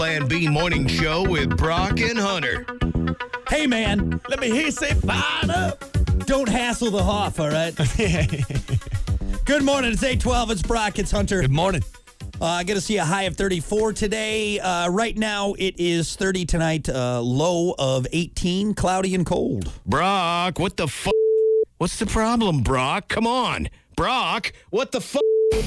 Plan B Morning Show with Brock and Hunter. Hey, man, Let me hear you say fired up. don't hassle the Hoff, all right? Good morning. It's 8:12. It's Brock. It's Hunter. Good morning. I got to see a high of 34 today. Right now, it is 30 tonight, low of 18, cloudy and cold. Brock, what the fuck? What's the problem, Brock? Come on. Brock, what the fuck?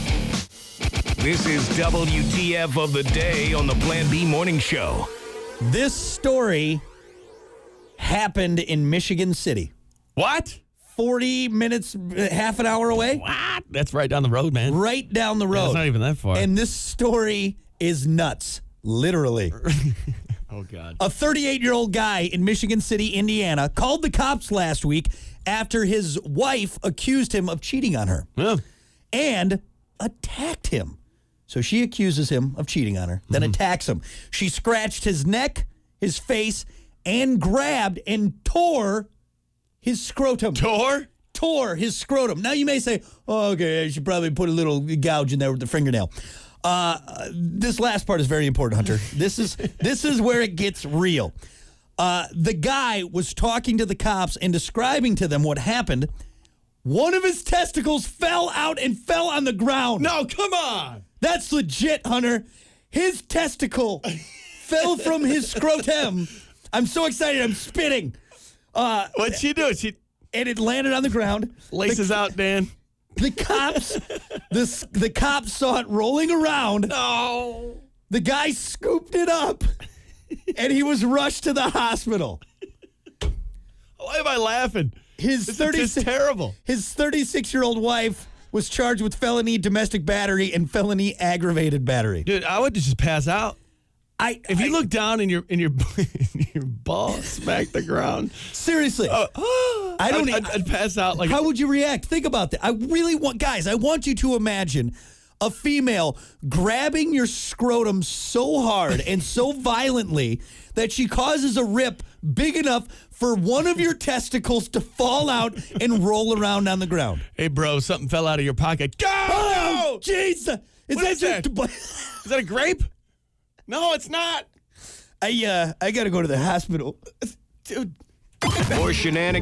This is WTF of the day on the Plan B Morning Show. This story happened in Michigan City. What? 40 minutes, half an hour away? What? That's right down the road, man. Right down the road. It's not even that far. And this story is nuts, literally. Oh, God. A 38-year-old guy in Michigan City, Indiana, called the cops last week after his wife accused him of cheating on her Yeah. and attacked him. So she accuses him of cheating on her, then attacks him. She scratched his neck, his face, and grabbed and tore his scrotum. Tore his scrotum. Now you may say, oh, okay, I should probably put a little gouge in there with the fingernail. This last part is very important, Hunter. This is where it gets real. The guy was talking to the cops and describing to them what happened. One of his testicles fell out and fell on the ground. No, come on. That's legit, Hunter. His testicle fell from his scrotum. I'm so excited. I'm spitting. What'd she do? She And it landed on the ground. laces out, Dan. The cops, the cops saw it rolling around. No. The guy scooped it up, and he was rushed to the hospital. Why am I laughing? His This is terrible. His 36-year-old wife was charged with felony domestic battery and felony aggravated battery. Dude, I would just pass out. If you look down and your ball smacked the ground, seriously, I'd pass out. Like, how would you react? Think about that. I really want, guys, I want you to imagine a female grabbing your scrotum so hard and so violently that she causes a rip big enough for one of your testicles to fall out and roll around on the ground. Hey, bro, something fell out of your pocket. Go! Oh, jeez. What is that? Is that a grape? No, it's not. I got to go to the hospital. Dude. More shenanigans.